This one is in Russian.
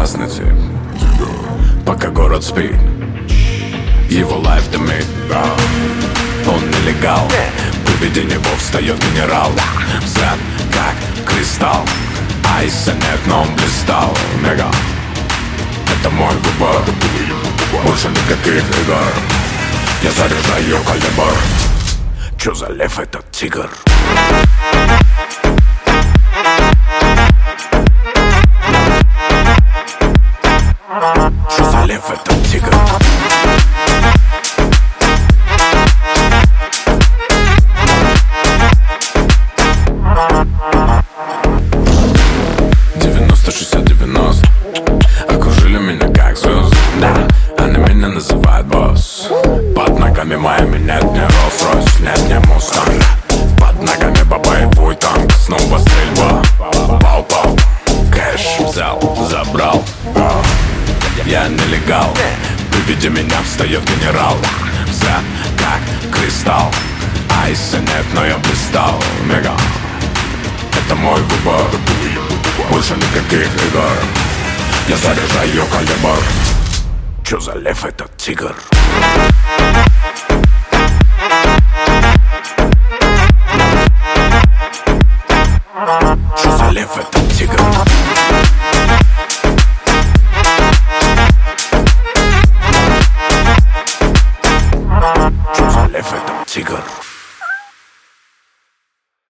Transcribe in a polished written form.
опасный тип, пока город спит, его лайф дымит. Он нелегал, при виде него встает генерал. Взгляд как кристалл, айса нет, но он блистал. Мега, это мой выбор, больше никаких игр. Я заряжаю калибр. Чё за лев этот тигр? Чё за лев этот тигр? Окружили меня как звезды, да, они меня называют босс. Под ногами моими нет ни Rolls-Royce, нет ни Mustang. Под ногами боевой танк, снова стрельба. Пау-пау, кэш взял, забрал. Я нелегал, при виде меня встает генерал. Взгляд как кристалл, айса нет, но я блистал. Мега, это мой выбор, больше никаких игр. Я заряжаю калибр. Чё за лев этот тигр? Чё за лев этот